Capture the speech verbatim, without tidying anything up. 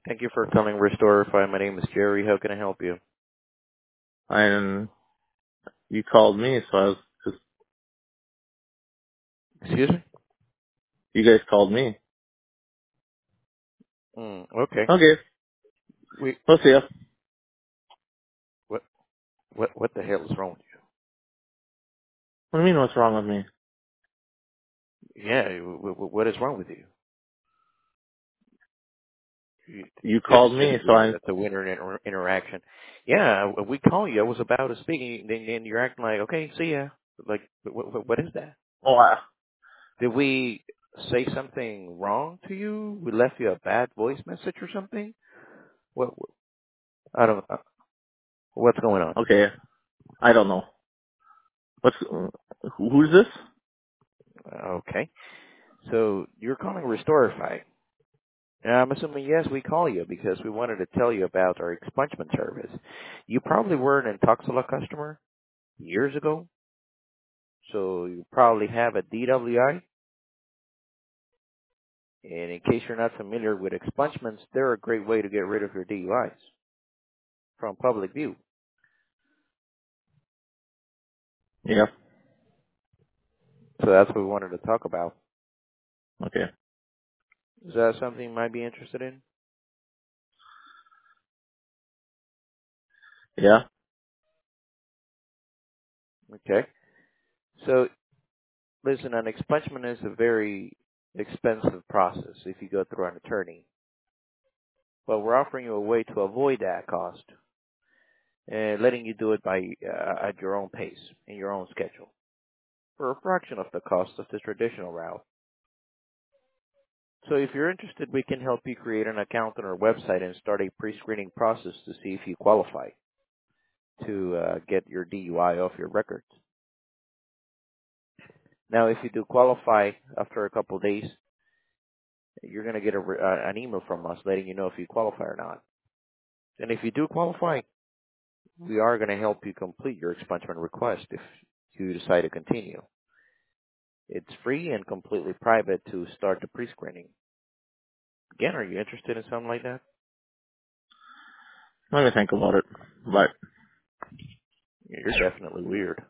Thank you for calling Restorify. My name is Jerry. How can I help you? And you called me, so I was just, Excuse me? you guys called me. Mm, okay. Okay, We we'll see ya. what what what the hell is wrong with What do you mean, what's wrong with me? you? Yeah, w- w- what is wrong with you? You You this is called going me, to be so a, I, it's a winter inter- interaction. Yeah, we call you. I was about to speak, and then then you're acting like, okay, see ya. Like, what, what, what is that? oh, I, Did we say something wrong to you? We left you a bad voice message or something? What? what- I don't. Uh, what's going on? okay, I don't know. What's, who's this? Okay. So you're calling Restorify. Now, I'm assuming, yes, we call you because we wanted to tell you about our expungement service. You probably were an Intoxila customer years ago, so you probably have a D W I. And in case you're not familiar with expungements, they're a great way to get rid of your D U Is from public view. Yeah, So that's what we wanted to talk about. okay, Is that something you might be interested in? yeah, Okay. So, listen, an expungement is a very expensive process if you go through an attorney. But we're offering you a way to avoid that cost and letting you do it by uh, at your own pace, in your own schedule, for a fraction of the cost of the traditional route. So if you're interested, we can help you create an account on our website and start a pre-screening process to see if you qualify to uh, get your D U I off your records. Now, if you do qualify after a couple of days, you're going to get a, uh, an email from us letting you know if you qualify or not. And if you do qualify, we are going to help you complete your expungement request if you decide to continue. It's free and completely private to start the pre-screening. Again, are you interested in something like that? let me think about it, but, You're definitely weird.